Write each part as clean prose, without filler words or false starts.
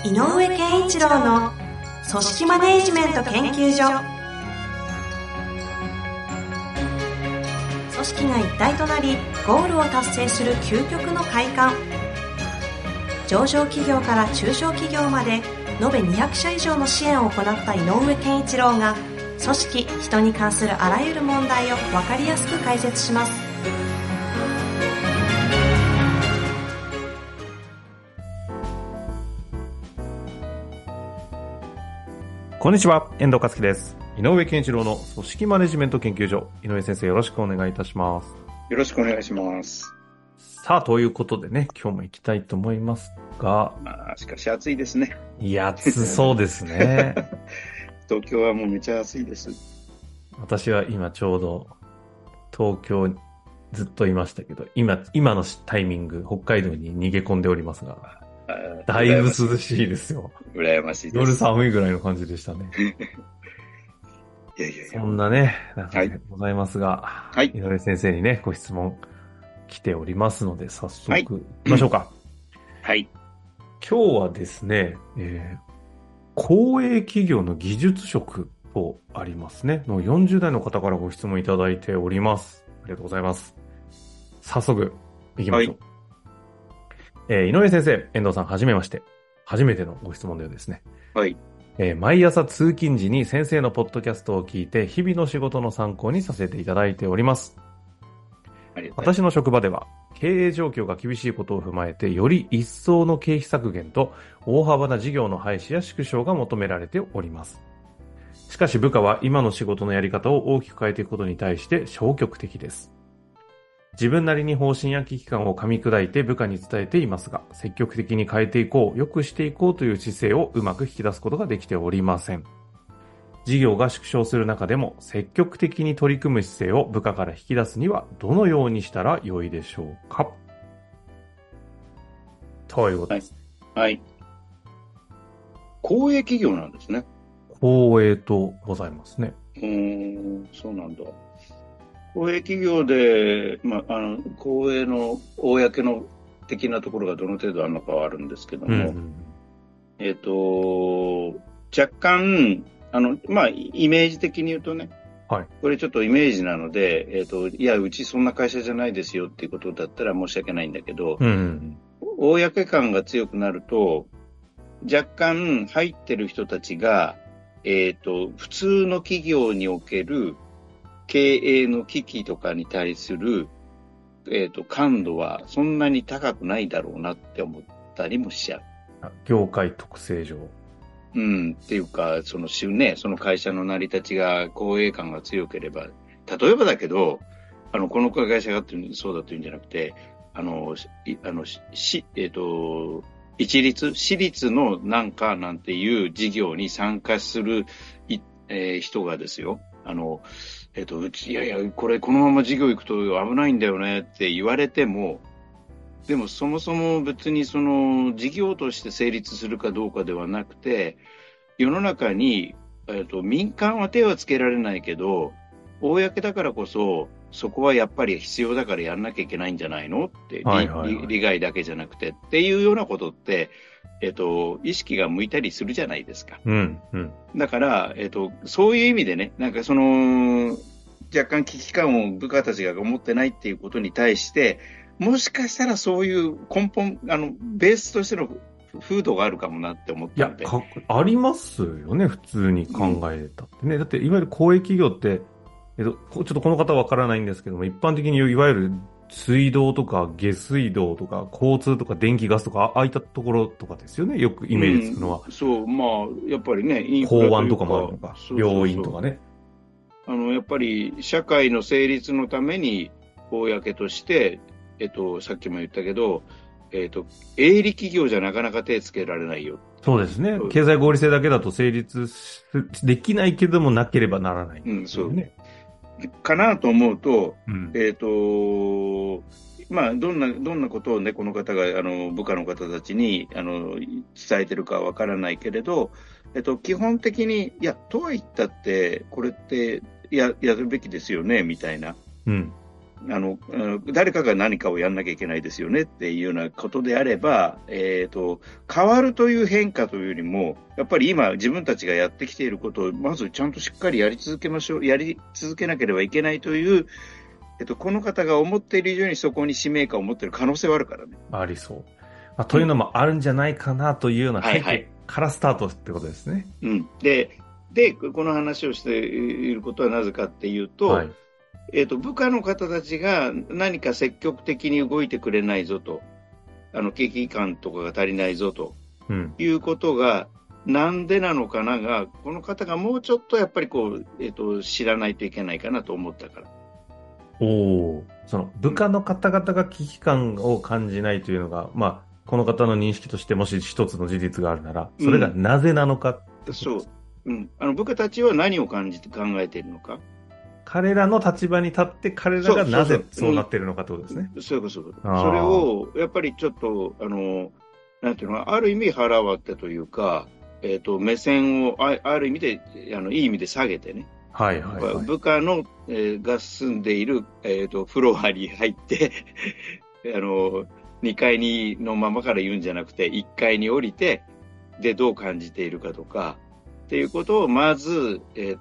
井上健一郎の組織マネジメント研究所。組織が一体となりゴールを達成する究極の快感。上場企業から中小企業まで延べ200社以上の支援を行った井上健一郎が、組織・人に関するあらゆる問題を分かりやすく解説します。 こんにちは、遠藤和樹です。井上健一郎の組織マネジメント研究所。井上先生、よろしくお願いいたします。 よろしくお願いします。 さあ、ということでね、今日も行きたいと思いますが。 しかし暑いですね。 いや、暑そうですね。 東京はもうめちゃ暑いです。 私は今ちょうど東京にずっといましたけど、今のタイミング、北海道に逃げ込んでおりますが、だいぶ涼しいですよ。 羨ましいです。 夜寒いぐらいの感じでしたね。 いやいやいや。 そんなね、ございますが、 はい、 井上先生にね、ご質問来ておりますので、早速行きましょうか。 はい。 今日はですね、公営企業の技術職とありますね。の40代の方からご質問いただいております。ありがとうございます。早速行きましょう。井上先生、遠藤さん、はじめまして。初めてのご質問でですね。 はい。 毎朝通勤時に先生のポッドキャストを聞いて、日々の仕事の参考にさせていただいております。私の職場では、経営状況が厳しいことを踏まえて、より一層の経費削減と大幅な事業の廃止や縮小が求められております。しかし部下は今の仕事のやり方を大きく変えていくことに対して消極的です。自分なりに方針や危機感を噛み砕いて部下に伝えていますが、積極的に変えていこう、良くしていこうという姿勢をうまく引き出すことができておりません。事業が縮小する中でも積極的に取り組む姿勢を部下から引き出すにはどのようにしたら良いでしょうか、ということです。 はい。公営企業なんですね。 公営とございますね。 そうなんだ。公営企業で、公営の公の的なところがどの程度あるのかはあるんですけども、若干、イメージ的に言うとね、 はい、 これちょっとイメージなので、いや、うちそんな会社じゃないですよっていうことだったら申し訳ないんだけど、公感が強くなると、若干入ってる人たちが、普通の企業における経営の危機とかに対する、感度はそんなに高くないだろうなって思ったりもしちゃう。 業界特性上。 っていうか、その会社の成り立ちが公営感が強ければ、例えばだけど、この会社がそうだというんじゃなくて、私立のなんていう事業に参加する、人がですよ、いやいや、このまま事業行くと危ないんだよねって言われても、でもそもそも別にその事業として成立するかどうかではなくて、世の中に、民間は手はつけられないけど、公だからこそ、そこはやっぱり必要だからやんなきゃいけないんじゃないのって、利害だけじゃなくてっていうようなことって、意識が向いたりするじゃないですか。だから、そういう意味でね、なんかその、若干危機感を部下たちが持ってないっていうことに対して、もしかしたらそういう根本、ベースとしての風土があるかもなって思ったので。 いや、ありますよね、普通に考えたってね。だって、いわゆる公営企業って、ちょっとこの方はわからないんですけども、一般的にいわゆる水道とか下水道とか交通とか電気ガスとか、ああいったところとかですよね、よくイメージつくのは。 そう、やっぱりね、 港湾とかもあるのか、病院とかね。 やっぱり社会の成立のために、公として、さっきも言ったけど、営利企業じゃなかなか手つけられないよ。 そうですね。経済合理性だけだと成立できないけどもなければならない、 そうね。かなと思うと、どんなことをね、この方が、部下の方たちに、伝えてるかわからないけれど、基本的に、いや、とは言ったって、これって、やるべきですよね、みたいな。 誰かが何かをやんなきゃいけないですよねっていうようなことであれば、変わるという変化というよりも、やっぱり今自分たちがやってきていることを、まずちゃんとしっかりやり続けましょう、やり続けなければいけないという、この方が思っている以上にそこに使命感を持っている可能性はあるからね。 ありそう。というのもあるんじゃないかなというような背景からスタートってことですね。 うん。で、この話をしていることはなぜかっていうと、はい、部下の方たちが何か積極的に動いてくれないぞと、危機感とかが足りないぞと、いうことが、なんでなのかなが、この方がもうちょっとやっぱり知らないといけないかなと思ったから。 その部下の方々が危機感を感じないというのが、この方の認識としてもし一つの事実があるなら、それがなぜなのかってことです。 そう。部下たちは何を感じて考えているのか。 彼らの立場に立って彼らがなぜそうなっているのかってことですね。 そういうこと、そういうこと。それを、やっぱりちょっと、なんていうのか、ある意味腹割ってというか、目線をある意味で、いい意味で下げてね。 はいはいはい、 部下の、が住んでいる、フロアに入って2階のままから言うんじゃなくて1階に降りてでどう感じているかとかっていうことをまず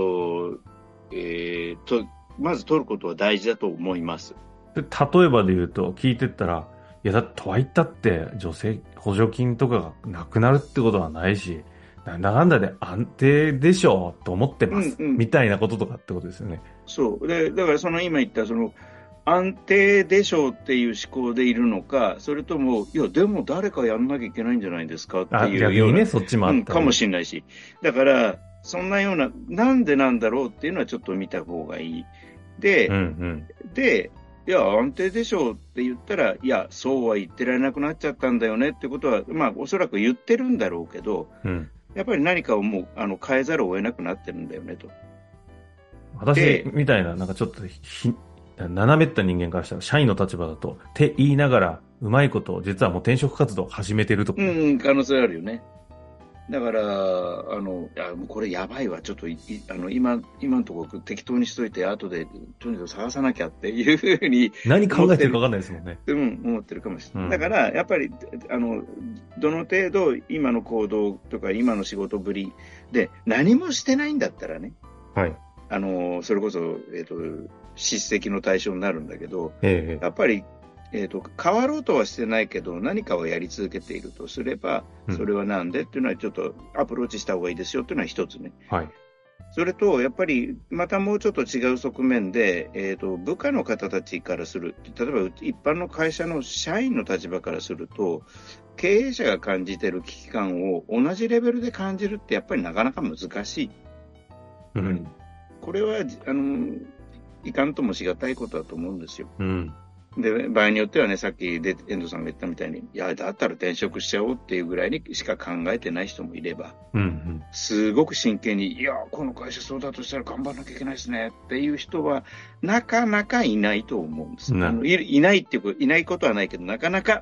まず取ることは大事だと思います。 例えばで言うと聞いてったら、いやとは言ったって女性補助金とかがなくなるってことはないし、なんだかんだで安定でしょうと思ってます、みたいなこととかってことですよね。 そうで、だから今言った安定でしょうっていう思考でいるのか、それともいやでも誰かやんなきゃいけないんじゃないですかっていうような、 そっちもあったかもしれないし、だからそんなようななんでなんだろうっていうのはちょっと見た方がいい。で、でいや安定でしょうって言ったら、いやそうは言ってられなくなっちゃったんだよねってことはおそらく言ってるんだろうけど、やっぱり何かをもう変えざるを得なくなってるんだよねと。 私みたいななんかちょっと斜めった人間からしたら社員の立場だとって言いながらうまいこと実はもう転職活動を始めてるとか、 可能性あるよね。だからこれやばいわ、ちょっと今のところ適当にしといて後でとにかく探さなきゃっていうふうに何考えてるか分かんないですもんね。 思ってるかもしれない。だからやっぱりどの程度今の行動とか今の仕事ぶりで何もしてないんだったらね、 はい、 それこそ叱責の対象になるんだけど、やっぱり変わろうとはしてないけど何かをやり続けているとすれば、それはなんでっていうのはちょっとアプローチした方がいいですよっていうのは一つね。 はい。 それとやっぱりまたもうちょっと違う側面で、部下の方たちからする、例えば一般の会社の社員の立場からすると、経営者が感じている危機感を同じレベルで感じるってやっぱりなかなか難しい。これはいかんともしがたいことだと思うんですよ。で場合によってはね、さっき遠藤さんが言ったみたいに、いやだったら転職しちゃおうっていうぐらいにしか考えてない人もいれば、すごく真剣に、いやこの会社そうだとしたら頑張らなきゃいけないですねっていう人はなかなかいないと思うんです。いないっていういないことはないけど、なかなか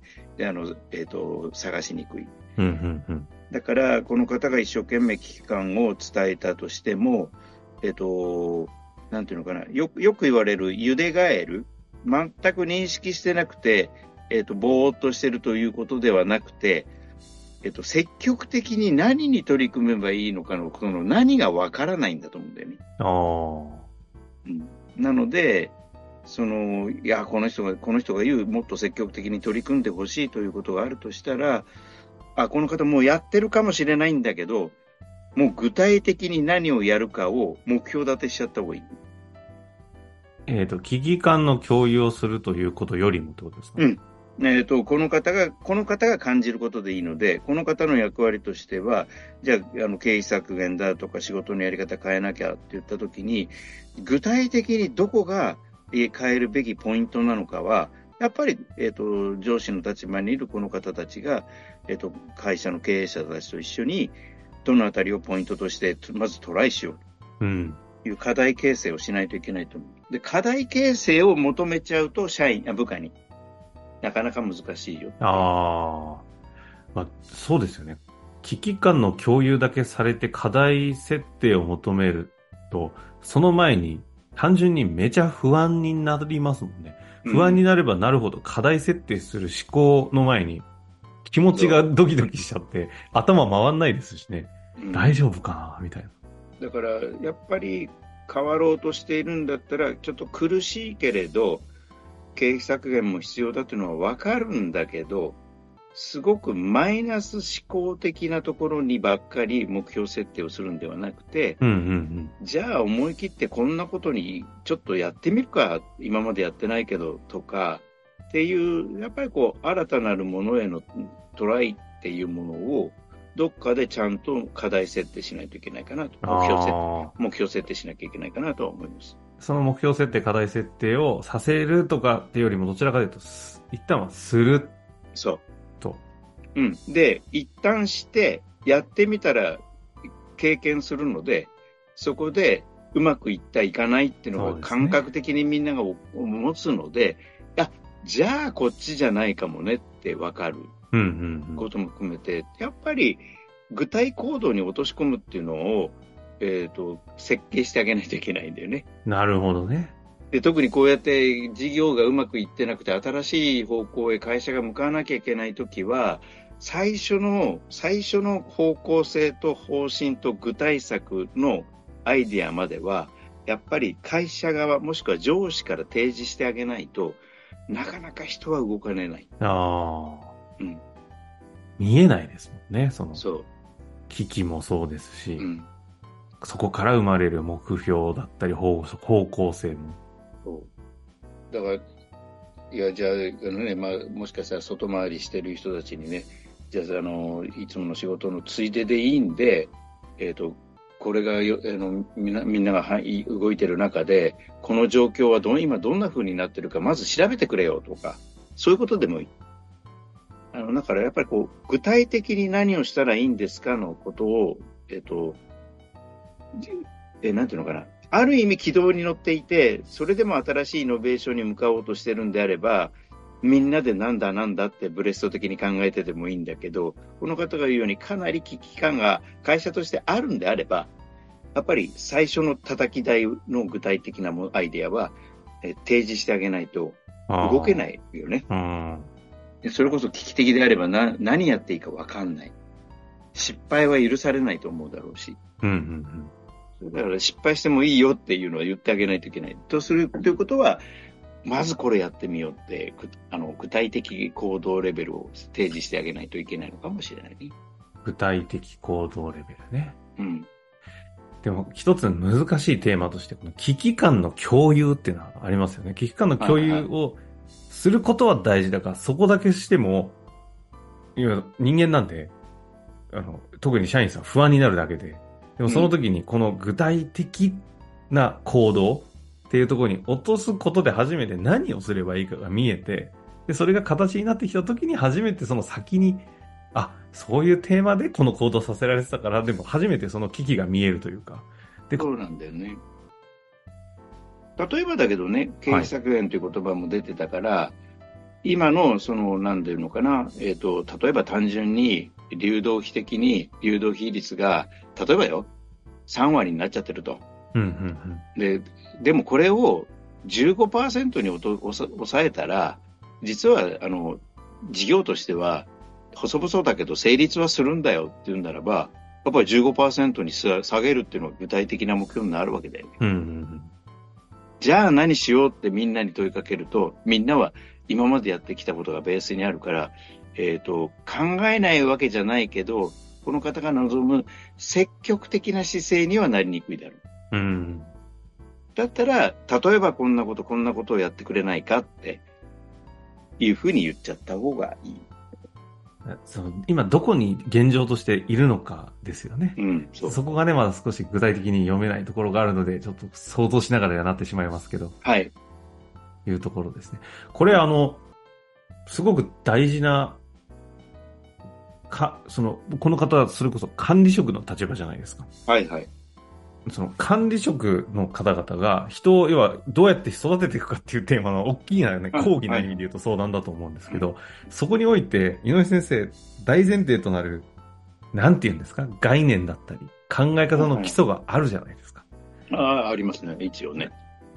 探しにくい。だからこの方が一生懸命危機感を伝えたとしても、なんていうのかな、よく言われるゆでガエル、全く認識してなくて、ぼーっとしてるということではなくて、積極的に何に取り組めばいいのかの、何がわからないんだと思うんだよね。なので、いや、この人が言う、もっと積極的に取り組んでほしいということがあるとしたら、この方もうやってるかもしれないんだけど、もう具体的に何をやるかを目標立てしちゃった方がいい。 危機感の共有をするということよりもってことですか？ この方が感じることでいいので、この方の役割としては、じゃあ、経費削減だとか仕事のやり方変えなきゃって言ったときに、具体的にどこが変えるべきポイントなのかは、やっぱり、上司の立場にいるこの方たちが、会社の経営者たちと一緒に、どのあたりをポイントとしてまずトライしようという課題形成をしないといけないと思う。で、課題形成を求めちゃうと部下になかなか難しいよ。 そうですよね。危機感の共有だけされて課題設定を求めると、その前に単純にめちゃ不安になりますもんね。不安になればなるほど課題設定する思考の前に気持ちがドキドキしちゃって頭回んないですしね。大丈夫かなみたいな。 だからやっぱり変わろうとしているんだったらちょっと苦しいけれど経費削減も必要だというのは分かるんだけど、すごくマイナス思考的なところにばっかり目標設定をするんではなくて、じゃあ思い切ってこんなことにちょっとやってみるか、今までやってないけどとかっていう、やっぱりこう新たなるものへのトライっていうものをどっかでちゃんと課題設定しないといけないかなと、目標設定しなきゃいけないかなとは思います。 その目標設定、課題設定をさせるとかっていうよりもどちらかというと一旦はする。 そうと。 で、一旦してやってみたら経験するので、そこでうまくいったいかないっていうのが感覚的にみんなが持つので、じゃあこっちじゃないかもねって分かることも含めて、やっぱり具体行動に落とし込むっていうのを、設計してあげないといけないんだよね。なるほどね。で、特にこうやって事業がうまくいってなくて新しい方向へ会社が向かわなきゃいけないときは、最初の方向性と方針と具体策のアイディアまではやっぱり会社側もしくは上司から提示してあげないとなかなか人は動かねない。見えないですもんね。そう危機もそうですし、そこから生まれる目標だったり方向性も。そうだからいやじゃあね、もしかしたら外回りしてる人たちにね、じゃあいつもの仕事のついででいいんで、これがみんなが動いてる中でこの状況は今どんな風になってるかまず調べてくれよとか、そういうことでもいい。だからやっぱりこう具体的に何をしたらいいんですかのことをなんていうのかな、ある意味軌道に乗っていて、それでも新しいイノベーションに向かおうとしてるんであれば、みんなでなんだってブレスト的に考えててもいいんだけど、この方が言うようにかなり危機感が会社としてあるんであれば、やっぱり最初の叩き台の具体的なアイデアは提示してあげないと動けないよね。それこそ危機的であれば何やっていいか分かんない。失敗は許されないと思うだろうし。だから失敗してもいいよっていうのは言ってあげないといけない。とするということは、まずこれやってみようって具体的行動レベルを提示してあげないといけないのかもしれないね。具体的行動レベルね。でも一つ難しいテーマとしてこの危機感の共有っていうのはありますよね。危機感の共有をすることは大事だから、そこだけしても今人間なんで特に社員さん不安になるだけで、でもその時にこの具体的な行動っていうところに落とすことで初めて何をすればいいかが見えて、でそれが形になってきた時に初めてその先にそういうテーマでこの行動させられてたから、でも初めてその危機が見えるというか。そうなんだよね。例えばだけどね、経費削減という言葉も出てたから、今のなんていうのかな、例えば単純に流動費的に流動費率が例えばよ3割になっちゃってると。でもこれを 15% に抑えたら、実は事業としては細々だけど成立はするんだよっていうんならば、やっぱり 15% に下げるっていうのが具体的な目標になるわけだよね。じゃあ何しようってみんなに問いかけると、みんなは今までやってきたことがベースにあるから、考えないわけじゃないけど、この方が望む積極的な姿勢にはなりにくいだろう。だったら、例えばこんなことをやってくれないかっていうふうに言っちゃった方がいい。今どこに現状としているのかですよね。そこがね、まだ少し具体的に読めないところがあるので、ちょっと想像しながらなってしまいますけど。いうところですね。これすごく大事な、この方はそれこそ管理職の立場じゃないですか。その管理職の方々が人を要はどうやって育てていくかっていうテーマの大きなね、講義な意味で言うと相談だと思うんですけど、そこにおいて井上先生大前提となるなんて言うんですか、概念だったり考え方の基礎があるじゃないですか。ありますね、一応ね。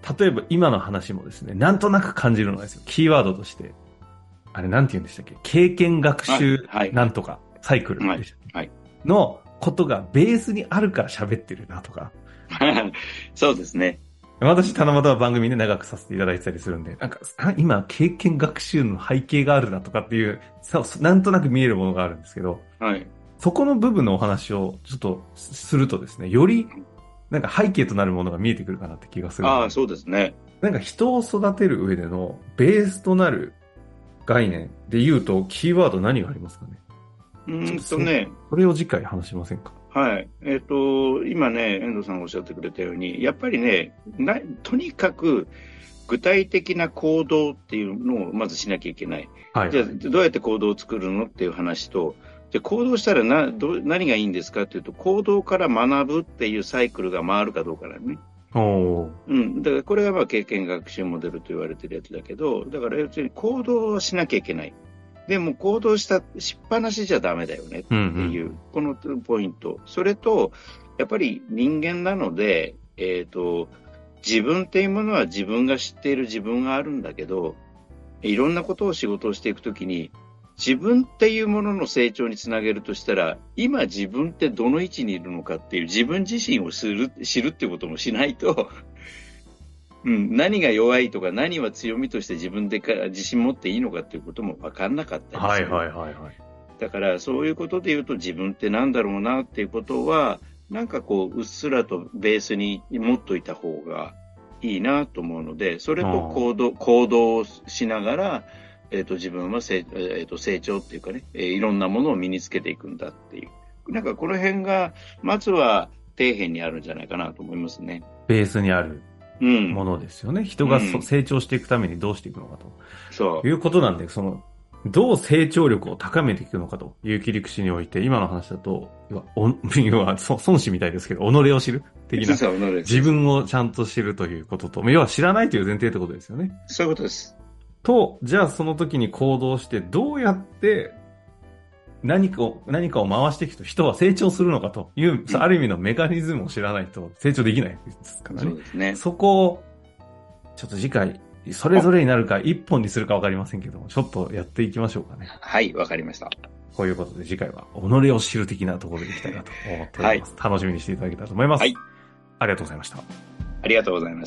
例えば今の話もですね、なんとなく感じるのですよ。キーワードとして。あれなんて言うんでしたっけ？経験学習なんとか、サイクルでしたっけ？はい。のことがベースにあるから喋ってるなとか。 そうですね。 私、たまたま番組で長くさせていただいてたりするんで、なんか、今、経験学習の背景があるなとかっていう、なんとなく見えるものがあるんですけど、 はい。 そこの部分のお話をちょっとするとですね、より、なんか背景となるものが見えてくるかなって気がする。 ああ、そうですね。 なんか人を育てる上でのベースとなる概念で言うと、キーワード何がありますかね？それを次回話しませんか？ はい。今ね、遠藤さんがおっしゃってくれたように、やっぱりね、とにかく具体的な行動っていうのをまずしなきゃいけない。はい。じゃあ、どうやって行動を作るのっていう話と、で行動したら何がいいんですかっていうと、行動から学ぶっていうサイクルが回るかどうかだよね。だからこれがまあ経験学習モデルと言われてるやつだけど、だから要するに行動をしなきゃいけない。でも行動しっぱなしじゃダメだよねっていう、このポイント。それと、やっぱり人間なので、自分っていうものは自分が知っている自分があるんだけど、いろんなことを仕事をしていくときに、自分っていうものの成長につなげるとしたら、今自分ってどの位置にいるのかっていう自分自身を知るっていうこともしないと、何が弱いとか何は強みとして自分で自信持っていいのかっていうことも分かんなかったりする。だからそういうことで言うと自分ってなんだろうなっていうことは、なんかこううっすらとベースに持っといた方がいいなと思うので、それと行動をしながら、自分は成長っていうかね、いろんなものを身につけていくんだっていう。なんかこの辺が、まずは底辺にあるんじゃないかなと思いますね。 ベースにあるものですよね。人が成長していくためにどうしていくのかと。そういうことなんで、どう成長力を高めていくのかという切り口において、今の話だと、要は孫子みたいですけど、己を知る的な。自分をちゃんと知るということと、要は知らないという前提ってことですよね。 そういうことです。 と、じゃあその時に行動して、どうやって何かを回していくと人は成長するのかという、ある意味のメカニズムを知らないと成長できないですからね。 そうですね。 そこを、ちょっと次回、それぞれになるか一本にするかわかりませんけども、ちょっとやっていきましょうかね。 はい、わかりました。 こういうことで次回は己を知る的なところでいきたいなと思っております。楽しみにしていただけたらと思います。はい。ありがとうございました。 ありがとうございました。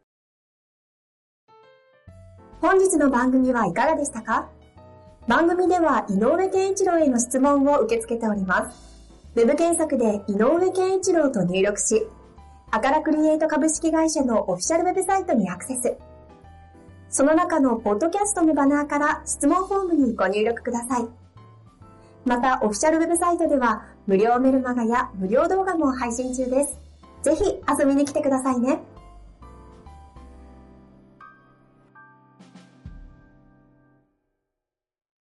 本日の番組はいかがでしたか？番組では井上健一郎への質問を受け付けております。ウェブ検索で井上健一郎と入力し、アカラクリエイト株式会社のオフィシャルウェブサイトにアクセス。その中のポッドキャストのバナーから質問フォームにご入力ください。また、オフィシャルウェブサイトでは無料メルマガや無料動画も配信中です。ぜひ遊びに来てくださいね。